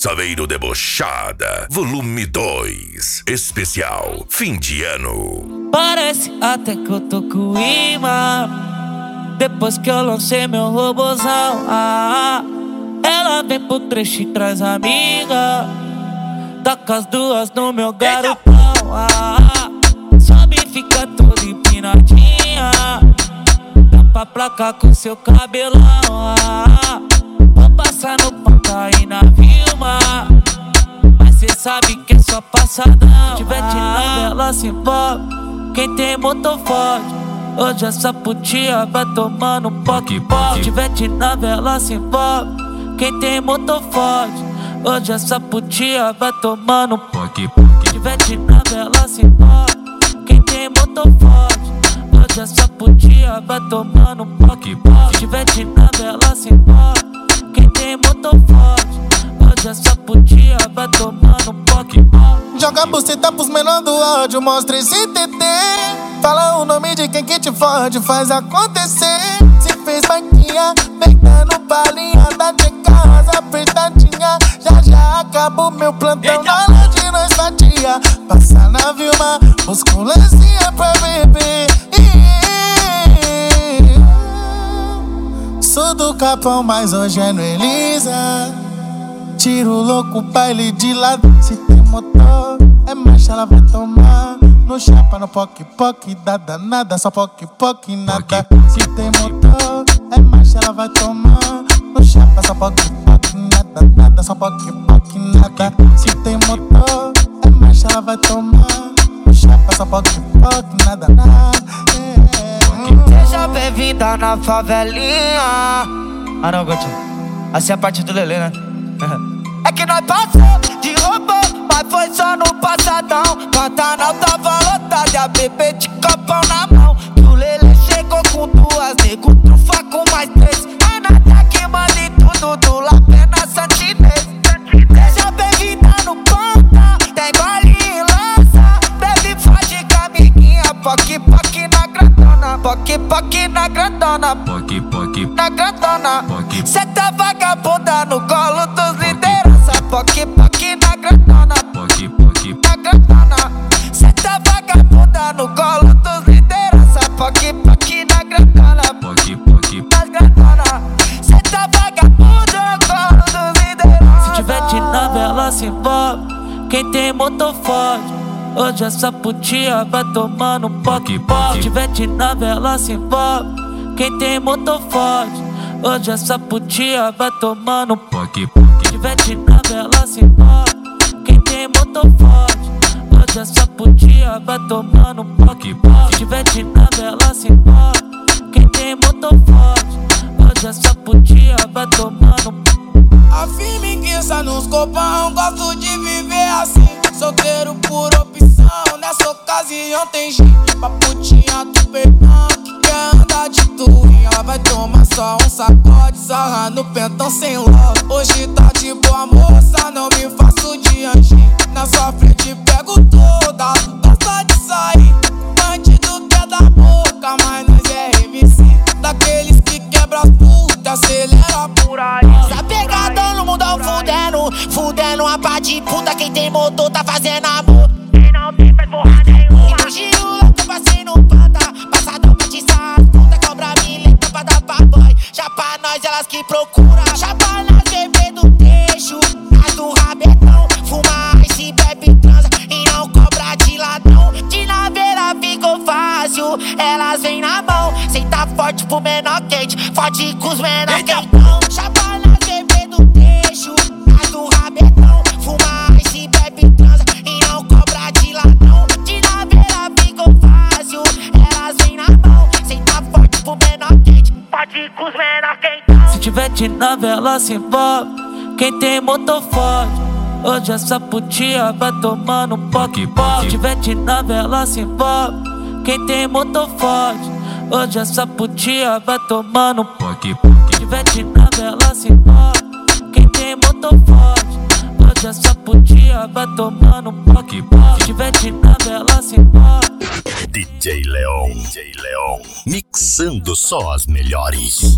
Saveiro Debochada, volume 2, especial fim de ano. Parece até que eu tô com imã, depois que eu lancei meu robozão. Ela vem pro trecho e traz amiga, taca as duas no meu garotão. Sobe e fica toda empinadinha, tampa a placa com seu cabelão. Vou passar no panca e na Vilma, mas cê sabe que é só passadão. Tivete na vela se envolve, quem tem motor forte. Hoje essa putinha vai tomando poque-poque. Tivete na vela se envolve, quem tem motor forte. Hoje essa putinha vai tomando poque-poque. Tivete na vela se envolve, quem tem motor forte. Hoje essa putinha vai tomando poque-poque. Tivete na vela se envolve, quem tem motor forte. Hoje essa putinha vai tomando poque-poque. Joga a buceta pros menor do ódio, mostra esse TT. Fala o nome de quem que te fode, faz acontecer. Se fez banquinha, pegando balinha da de casa apertadinha. Já acabou meu plantão na hora de nós fatia. Passa na Vilma, busca um lancinha pra beber. Sou do Capão, mas hoje é no Elisa. Tiro louco, baile de lado. Se tem motor, é marcha, ela vai tomar. No chapa, no poque-poque, dá danada, só poque-poque, nada. Se tem motor, é marcha, ela vai tomar. No chapa, só poque-poque, nada, só poque-poque, nada. Se tem motor, é marcha, ela vai tomar. No chapa, só poque-poque, nada. Seja bem-vinda na favelinha. Não, Gotinho, assim é a parte do Lelê, né? É que nós passou de robô, mas foi só no passadão. Pantanal tava lotado e a bebê de copão na mão. Que o Lelê chegou com duas, nego trufa com mais três. É nada que manda em tudo, do Lapé na Santinês. Seja bem-vinda no ponta, tem baile e lança. Bebe forte com a amiguinha, poque-poque na grandona. Poque-poque na grandona, poque-poque na grandona. Cê tá vagabunda no colo dos liderança. Poque-poque na grandona, poque-poque na grandona. Cê tá vagabunda no colo dos liderança. Poque-poque na grandona, poque-poque na grandona. Cê tá vagabunda no colo dos liderança. Se tivete na vela se envolve, quem tem motor forte. Hoje essa putinha vai tomando poque-poque. Tivete na vela se envolve, quem tem motor forte. Hoje essa putinha vai tomando poque-poque. Tivete na vela se envolve, quem tem motor forte. Hoje essa putinha vai tomando poque-poque. Tivete na vela se envolve, quem tem motor forte. Hoje essa putinha vai tomando. A firmiguiça nos copão, gosto de viver assim. Solteiro por opção, nessa ocasião tem gente pra putinha do peitão que quer andar de tourinho. Ela vai tomar só um sacode, sarra no pentão sem love. Hoje tá de boa moça, não me faço de anjinho. Na sua frente pego toda, gosta de sair. Bandido quer da boca, mas nós é MC. Daqueles que quebra as putas, acelera por aí. Tá pegadão no mundão fudendo uma pá de puta. Quem tem motor tá fazendo amor, quem não tem faz porra nenhuma. E no giro louco passei no pata, passadão pra tiçar as puta. Cobra mileta pra dar pra boy, já pra nós elas que procura. Já pra nós bebê do trecho, as do rabetão. Fuma ice, bebe, transa e não cobra de ladrão. De naveira ficou fácil, elas vêm na mão. Cê tá forte pro menor quente, forte com os menor quentão. Já pra nós bebê do trecho, as do rabetão. Fuma ice, bebe, transa e não cobra de ladrão. De naveira ficou fácil, elas vêm na mão. Cê tá forte pro menor quente, forte com os menor quentão. Se tivete na vela se envolve, quem tem motor forte. Hoje essa putinha vai tomando poque-poque. Tivete na vela se envolve, quem tem motor forte. Hoje essa putinha vai tomando poque-poque. Tivete na vela se envolve, quem tem motor forte. Hoje essa putinha vai tomando poque-poque. Tivete na vela se envolve. DJ Leon, mixando só as melhores.